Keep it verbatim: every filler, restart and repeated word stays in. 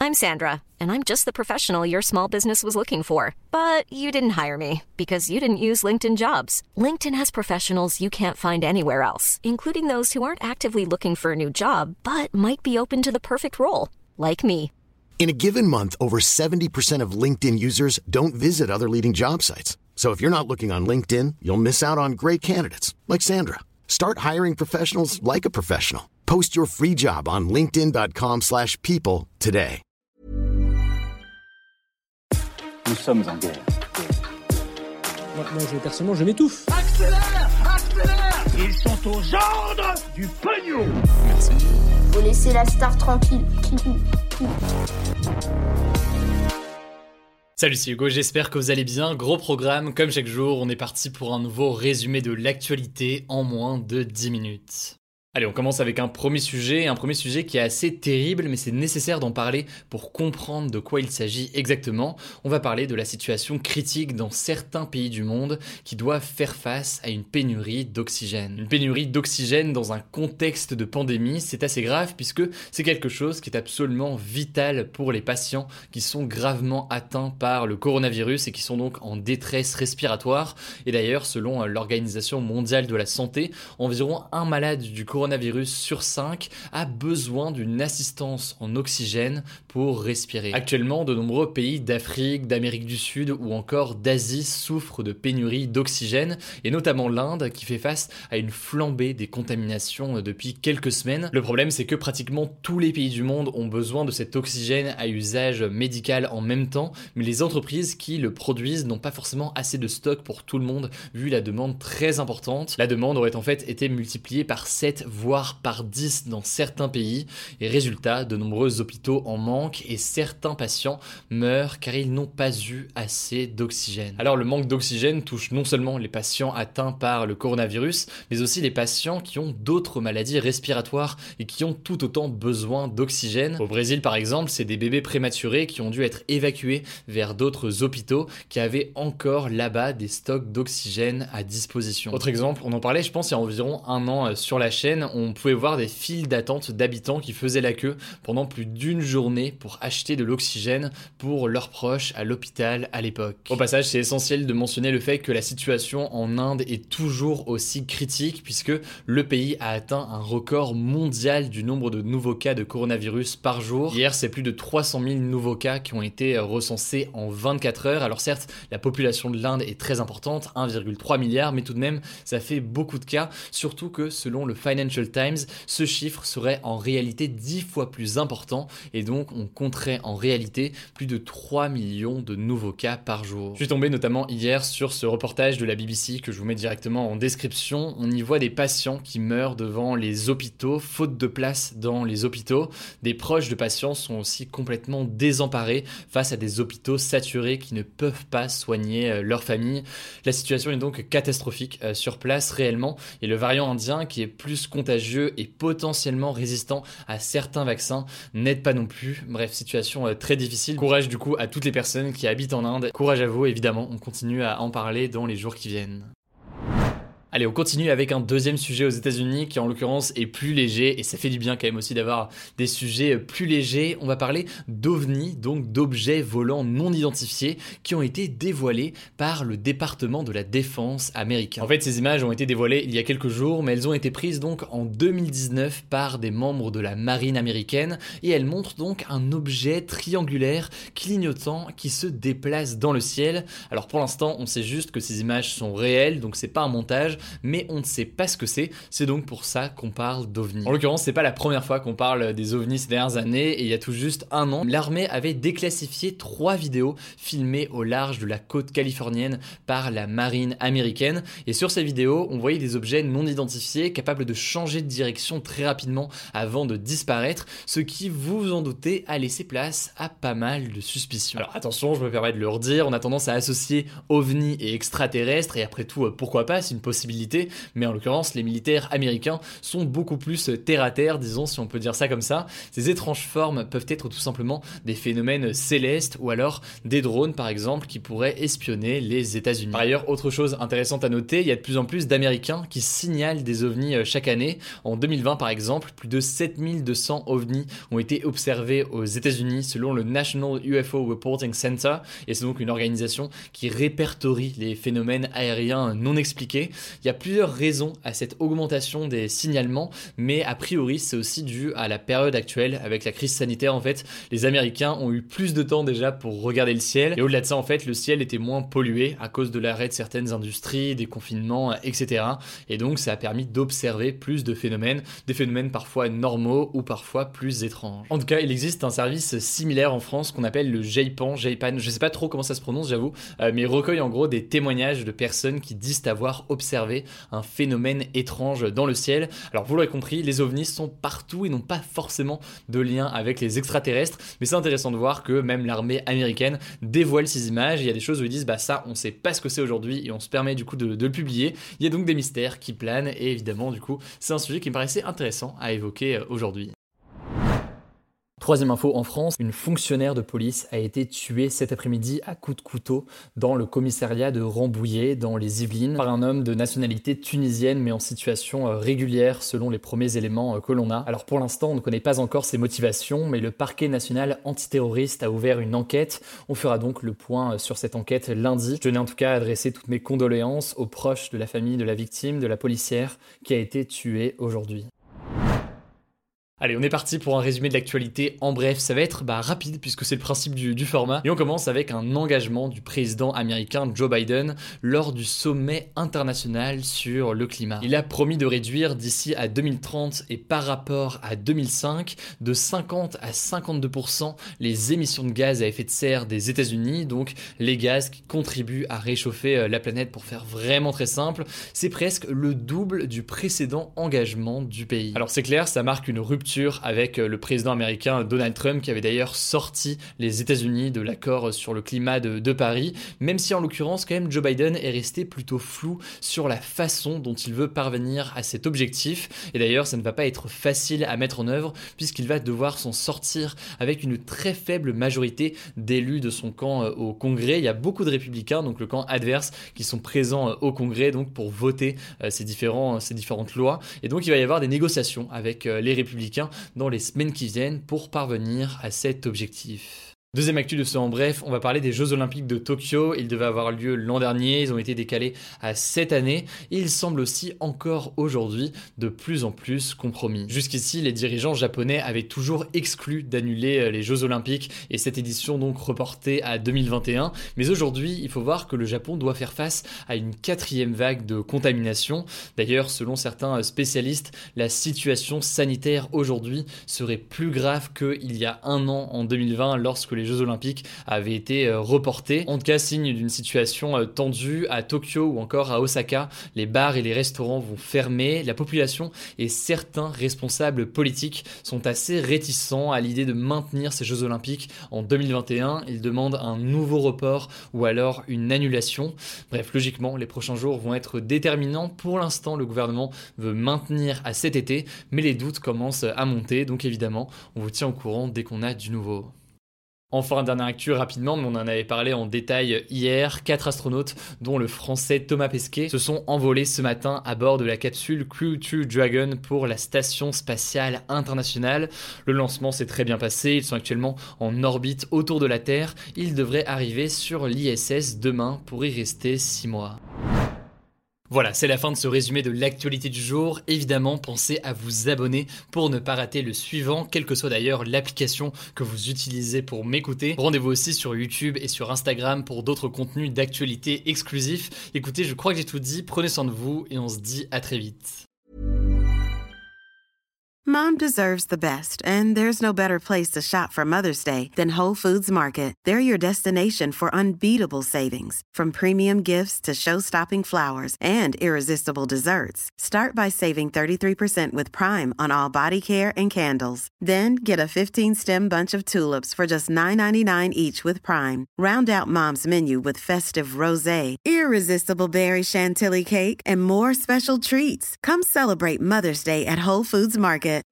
I'm Sandra, and I'm just the professional your small business was looking for. But you didn't hire me because you didn't use LinkedIn Jobs. LinkedIn has professionals you can't find anywhere else, including those who aren't actively looking for a new job, but might be open to the perfect role, like me. In a given month, over seventy percent of LinkedIn users don't visit other leading job sites. So if you're not looking on LinkedIn, you'll miss out on great candidates like Sandra. Start hiring professionals like a professional. Post your free job on linkedin.com slash people today. Nous sommes en guerre. Moi, moi je, personnellement, je m'étouffe. Accélère, accélère. Ils sont aux ordres du pognon. Merci. Faut laisser la star tranquille. Salut, c'est Hugo, j'espère que vous allez bien. Gros programme, comme chaque jour, on est parti pour un nouveau résumé de l'actualité en moins de dix minutes. Allez, on commence avec un premier sujet, un premier sujet qui est assez terrible, mais c'est nécessaire d'en parler pour comprendre de quoi il s'agit exactement. On va parler de la situation critique dans certains pays du monde qui doivent faire face à une pénurie d'oxygène. Une pénurie d'oxygène dans un contexte de pandémie, c'est assez grave puisque c'est quelque chose qui est absolument vital pour les patients qui sont gravement atteints par le coronavirus et qui sont donc en détresse respiratoire. Et d'ailleurs, selon l'Organisation mondiale de la santé, environ un malade du coronavirus coronavirus sur cinq a besoin d'une assistance en oxygène pour respirer. Actuellement, de nombreux pays d'Afrique, d'Amérique du Sud ou encore d'Asie souffrent de pénurie d'oxygène, et notamment l'Inde qui fait face à une flambée des contaminations depuis quelques semaines. Le problème, c'est que pratiquement tous les pays du monde ont besoin de cet oxygène à usage médical en même temps, mais les entreprises qui le produisent n'ont pas forcément assez de stock pour tout le monde, vu la demande très importante. La demande aurait en fait été multipliée par sept, voire par dix dans certains pays, et résultat, de nombreux hôpitaux en manquent et certains patients meurent car ils n'ont pas eu assez d'oxygène. Alors le manque d'oxygène touche non seulement les patients atteints par le coronavirus, mais aussi les patients qui ont d'autres maladies respiratoires et qui ont tout autant besoin d'oxygène. Au Brésil par exemple, c'est des bébés prématurés qui ont dû être évacués vers d'autres hôpitaux qui avaient encore là-bas des stocks d'oxygène à disposition. Autre exemple, on en parlait je pense il y a environ un an sur la chaîne, on pouvait voir des files d'attente d'habitants qui faisaient la queue pendant plus d'une journée pour acheter de l'oxygène pour leurs proches à l'hôpital à l'époque. Au passage, c'est essentiel de mentionner le fait que la situation en Inde est toujours aussi critique puisque le pays a atteint un record mondial du nombre de nouveaux cas de coronavirus par jour. Hier, c'est plus de trois cent mille nouveaux cas qui ont été recensés en vingt-quatre heures. Alors certes, la population de l'Inde est très importante, un virgule trois milliard, mais tout de même, ça fait beaucoup de cas, surtout que selon le Financial Times, ce chiffre serait en réalité dix fois plus important et donc on compterait en réalité plus de trois millions de nouveaux cas par jour. Je suis tombé notamment hier sur ce reportage de la B B C que je vous mets directement en description. On y voit des patients qui meurent devant les hôpitaux, faute de place dans les hôpitaux. Des proches de patients sont aussi complètement désemparés face à des hôpitaux saturés qui ne peuvent pas soigner leur famille. La situation est donc catastrophique sur place réellement et le variant indien qui est plus contagieux et potentiellement résistant à certains vaccins n'aide pas non plus. Bref, situation très difficile. Courage du coup à toutes les personnes qui habitent en Inde. Courage à vous évidemment, on continue à en parler dans les jours qui viennent. Allez, on continue avec un deuxième sujet aux États-Unis qui en l'occurrence est plus léger et ça fait du bien quand même aussi d'avoir des sujets plus légers. On va parler d'ovnis, donc d'objets volants non identifiés qui ont été dévoilés par le département de la défense américain. En fait, ces images ont été dévoilées il y a quelques jours, mais elles ont été prises donc en deux mille dix-neuf par des membres de la marine américaine et elles montrent donc un objet triangulaire clignotant qui se déplace dans le ciel. Alors pour l'instant, on sait juste que ces images sont réelles, donc c'est pas un montage, mais on ne sait pas ce que c'est, c'est donc pour ça qu'on parle d'ovnis. En l'occurrence, c'est pas la première fois qu'on parle des ovnis ces dernières années, et il y a tout juste un an, l'armée avait déclassifié trois vidéos filmées au large de la côte californienne par la marine américaine, et sur ces vidéos, on voyait des objets non identifiés capables de changer de direction très rapidement avant de disparaître, ce qui, vous vous en doutez, a laissé place à pas mal de suspicions. Alors attention, je me permets de le redire, on a tendance à associer ovnis et extraterrestres, et après tout, pourquoi pas, c'est une possibilité crédibilité, mais en l'occurrence, les militaires américains sont beaucoup plus terre-à-terre, disons, si on peut dire ça comme ça. Ces étranges formes peuvent être tout simplement des phénomènes célestes ou alors des drones, par exemple, qui pourraient espionner les États-Unis. Par ailleurs, autre chose intéressante à noter, il y a de plus en plus d'Américains qui signalent des ovnis chaque année. En deux mille vingt, par exemple, plus de sept mille deux cents ovnis ont été observés aux États-Unis selon le National U F O Reporting Center, et c'est donc une organisation qui répertorie les phénomènes aériens non expliqués. Il y a plusieurs raisons à cette augmentation des signalements, mais a priori c'est aussi dû à la période actuelle avec la crise sanitaire. En fait, les Américains ont eu plus de temps déjà pour regarder le ciel, et au-delà de ça, en fait, le ciel était moins pollué à cause de l'arrêt de certaines industries, des confinements, et cetera. Et donc ça a permis d'observer plus de phénomènes, des phénomènes parfois normaux ou parfois plus étranges. En tout cas, il existe un service similaire en France qu'on appelle le JAIPAN, JAIPAN, je sais pas trop comment ça se prononce, j'avoue, euh, mais il recueille en gros des témoignages de personnes qui disent avoir observé un phénomène étrange dans le ciel. Alors vous l'aurez compris, les ovnis sont partout et n'ont pas forcément de lien avec les extraterrestres, mais c'est intéressant de voir que même l'armée américaine dévoile ces images. Il y a des choses où ils disent bah ça on sait pas ce que c'est aujourd'hui et on se permet du coup de, de le publier. Il y a donc des mystères qui planent et évidemment du coup c'est un sujet qui me paraissait intéressant à évoquer aujourd'hui. Troisième info en France, une fonctionnaire de police a été tuée cet après-midi à coups de couteau dans le commissariat de Rambouillet, dans les Yvelines, par un homme de nationalité tunisienne mais en situation régulière selon les premiers éléments que l'on a. Alors pour l'instant, on ne connaît pas encore ses motivations, mais le parquet national antiterroriste a ouvert une enquête. On fera donc le point sur cette enquête lundi. Je tenais en tout cas à adresser toutes mes condoléances aux proches de la famille de la victime, de la policière qui a été tuée aujourd'hui. Allez, on est parti pour un résumé de l'actualité. En bref, ça va être bah, rapide puisque c'est le principe du, du format. Et on commence avec un engagement du président américain Joe Biden lors du sommet international sur le climat. Il a promis de réduire d'ici à deux mille trente et par rapport à deux mille cinq de cinquante à cinquante-deux pour cent les émissions de gaz à effet de serre des États-Unis, donc les gaz qui contribuent à réchauffer la planète. Pour faire vraiment très simple, c'est presque le double du précédent engagement du pays. Alors c'est clair, ça marque une rupture avec le président américain Donald Trump qui avait d'ailleurs sorti les États-Unis de l'accord sur le climat de, de Paris, même si en l'occurrence quand même Joe Biden est resté plutôt flou sur la façon dont il veut parvenir à cet objectif. Et d'ailleurs ça ne va pas être facile à mettre en œuvre puisqu'il va devoir s'en sortir avec une très faible majorité d'élus de son camp au Congrès. Il y a beaucoup de républicains, donc le camp adverse, qui sont présents au Congrès donc pour voter ces, différents, ces différentes lois. Et donc il va y avoir des négociations avec les républicains dans les semaines qui viennent pour parvenir à cet objectif. Deuxième actu de ce En Bref, on va parler des Jeux Olympiques de Tokyo. Ils devaient avoir lieu l'an dernier, ils ont été décalés à cette année et ils semblent aussi encore aujourd'hui de plus en plus compromis. Jusqu'ici, les dirigeants japonais avaient toujours exclu d'annuler les Jeux Olympiques et cette édition donc reportée à deux mille vingt et un. Mais aujourd'hui, il faut voir que le Japon doit faire face à une quatrième vague de contamination. D'ailleurs, selon certains spécialistes, la situation sanitaire aujourd'hui serait plus grave qu'il y a un an en deux mille vingt lorsque les Jeux Olympiques avaient été reportés. En tout cas, signe d'une situation tendue à Tokyo ou encore à Osaka. Les bars et les restaurants vont fermer. La population et certains responsables politiques sont assez réticents à l'idée de maintenir ces Jeux Olympiques en deux mille vingt et un. Ils demandent un nouveau report ou alors une annulation. Bref, logiquement, les prochains jours vont être déterminants. Pour l'instant, le gouvernement veut maintenir à cet été, mais les doutes commencent à monter. Donc évidemment, on vous tient au courant dès qu'on a du nouveau. Enfin, dernière actu rapidement, mais on en avait parlé en détail hier, quatre astronautes, dont le français Thomas Pesquet, se sont envolés ce matin à bord de la capsule Crew deux Dragon pour la Station Spatiale Internationale. Le lancement s'est très bien passé, ils sont actuellement en orbite autour de la Terre. Ils devraient arriver sur l'I S S demain pour y rester six mois. Voilà, c'est la fin de ce résumé de l'actualité du jour. Évidemment, pensez à vous abonner pour ne pas rater le suivant, quelle que soit d'ailleurs l'application que vous utilisez pour m'écouter. Rendez-vous aussi sur YouTube et sur Instagram pour d'autres contenus d'actualité exclusifs. Écoutez, je crois que j'ai tout dit, prenez soin de vous et on se dit à très vite. mom deserves the best, and there's no better place to shop for Mother's Day than Whole Foods Market. They're your destination for unbeatable savings, from premium gifts to show-stopping flowers and irresistible desserts. Start by saving thirty-three percent with Prime on all body care and candles. Then get a fifteen-stem bunch of tulips for just nine ninety-nine each with Prime. Round out Mom's menu with festive rosé, irresistible berry chantilly cake, and more special treats. Come celebrate Mother's Day at Whole Foods Market.